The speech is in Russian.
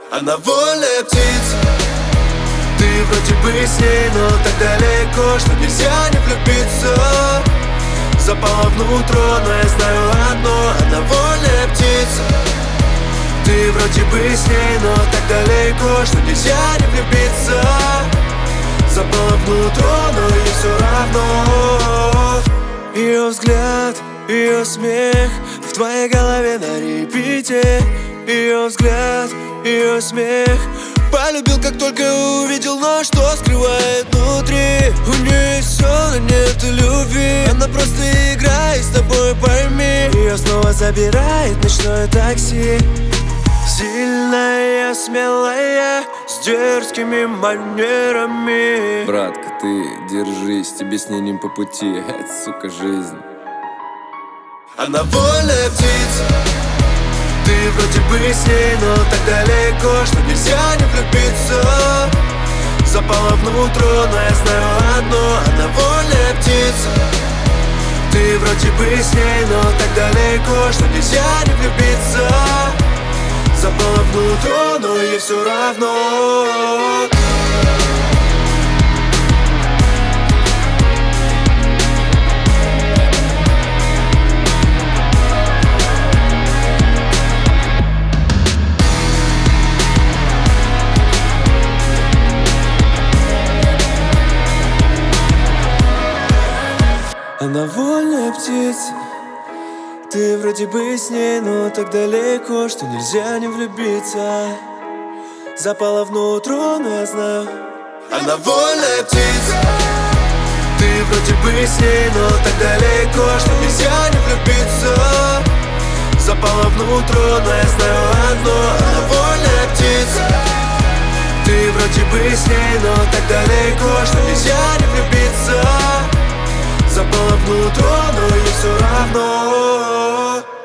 Она вольная птица. Ты вроде бы с ней, но так далеко, что нельзя не влюбиться. Запала внутрь, но я знаю одно: она вольная птица. Ты вроде бы с ней, но так далеко, что нельзя не влюбиться. Запала внутрь, но ей все равно. Ее взгляд, ее смех в твоей голове на репите. Ее взгляд, ее смех. Полюбил, как только увидел, но что скрывает внутри? У нее есть все, но нет любви. Она просто играет с тобой, пойми. Ее снова забирает ночное такси. Сильная, смелая, с дерзкими манерами. Братка, ты держись, тебе с ней не по пути. Это, сука, жизнь. Она вольная птица. Ты вроде бы с ней, но так далеко, что нельзя не влюбиться. Запала внутрь, но я знаю одно: она вольная птица. Ты вроде бы с ней, но так далеко, что нельзя не влюбиться. Запала внутрь, но ей все равно. Она вольная птица. Ты вроде бы с ней, но так далеко, что нельзя не влюбиться. Запала внутрь, но я знаю: она вольная птица. Ты вроде бы с ней, но так далеко, что нельзя не влюбиться. Запала внутрь, но я знаю одно: она вольная птица. Ты вроде бы с ней, но так далеко, что нельзя не влюбиться. Запала внутрь, но ей все равно.